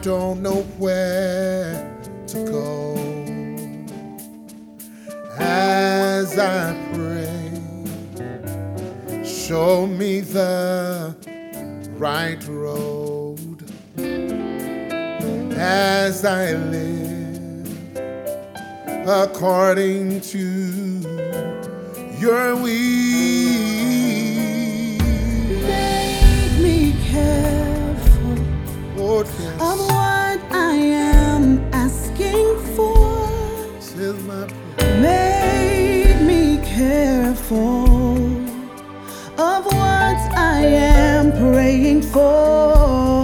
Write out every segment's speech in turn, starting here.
don't know where to go. As I pray, show me the right road. As I live according to your will. Make me careful Lord, yes. of what I am asking for. Says my prayer. Make me careful of what I am praying for.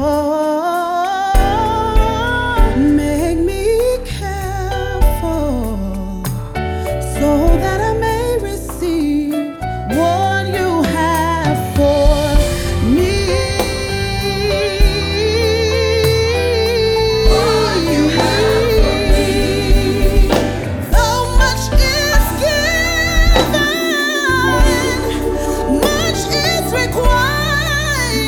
Make me careful so that I may receive what you have for me. Though much is given, much is required.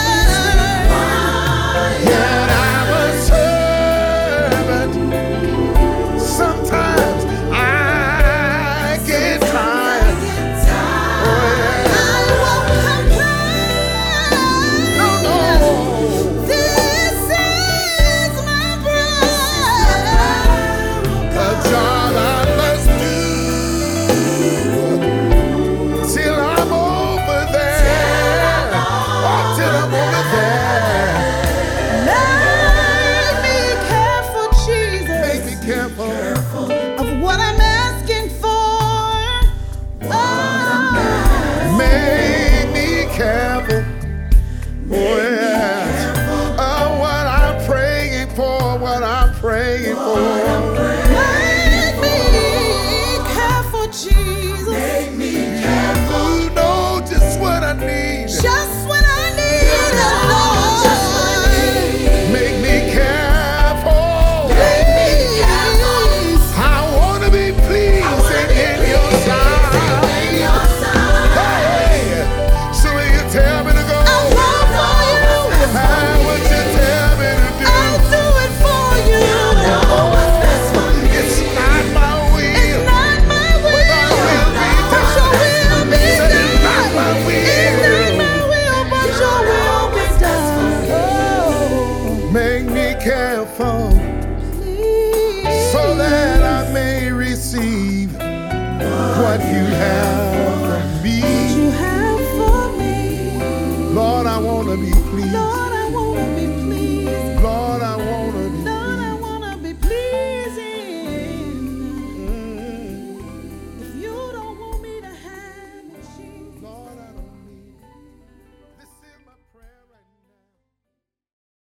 Yet I'm a servant. Sometimes I get tired. Oh, yeah. I won't complain. No, no. This is my prayer. The job I must do till I'm over there. Oh, till I'm over there. Make me careful, Jesus, Make me careful. of what I'm asking for. Oh. Make me careful. Oh, yeah. What I'm praying for, what I'm praying for.